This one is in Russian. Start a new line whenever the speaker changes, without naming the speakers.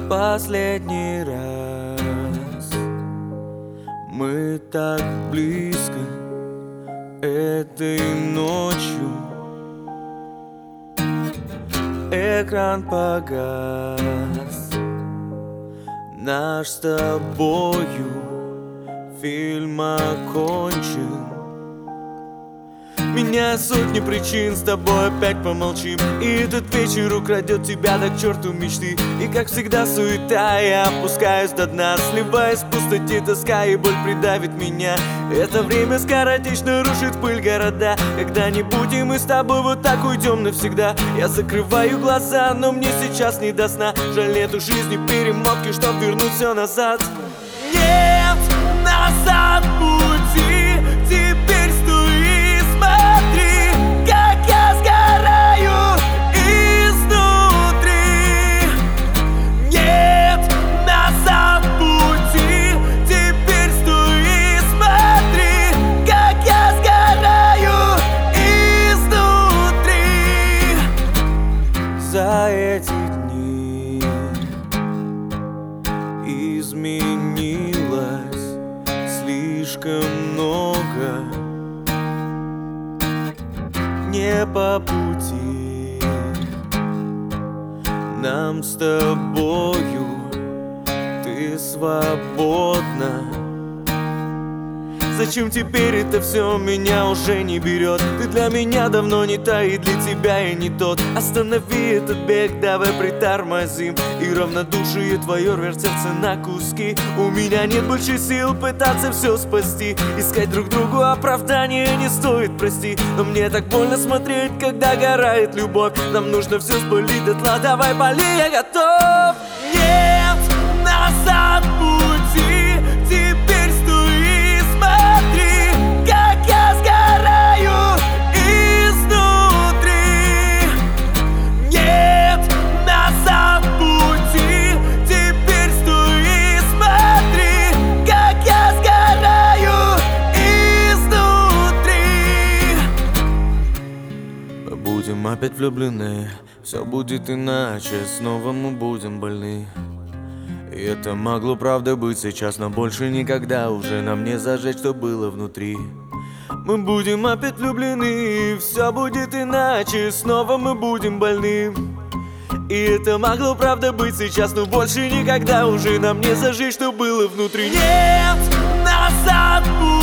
последний раз. Мы так близко этой ночью. Экран погас, наш с тобою фильм окончен. Меня сотни причин, с тобой опять помолчим. И этот вечер украдет тебя до к черту мечты. И как всегда суета, я опускаюсь до дна, сливаясь в пустоте, тоска и боль придавит меня. Это время скоротечно рушит в пыль города. Когда-нибудь и мы с тобой вот так уйдем навсегда. Я закрываю глаза, но мне сейчас не до сна. Жаль, нету жизни перемотки, чтоб вернуть все назад. Нет назад пути, теперь стой. Смотри, как я сгораю изнутри. Нет назад пути, теперь стой и смотри, как я сгораю изнутри. За эти дни изменилось слишком много. Не по пути нам с тобою, ты свободна. Зачем теперь это все меня уже не берет? Ты для меня давно не та, и для тебя я не тот. Останови этот бег, давай притормозим. И равнодушие твое рвет сердце на куски. У меня нет больше сил пытаться все спасти. Искать друг другу оправдания не стоит, прости. Но мне так больно смотреть, когда горает любовь. Нам нужно все спалить дотла, давай пали, я готов. Нет назад пути, теперь стой и смотри, как я сгораю изнутри. Нет назад пути, теперь стой и смотри, как я сгораю изнутри. Будем опять влюблены, все будет иначе, снова мы будем больны. И это могло правда быть сейчас, но больше никогда уже нам не зажечь, что было внутри. Мы будем опять влюблены, все будет иначе, снова мы будем больны. И это могло правда быть сейчас, но больше никогда уже нам не зажечь, что было внутри. Нет назад.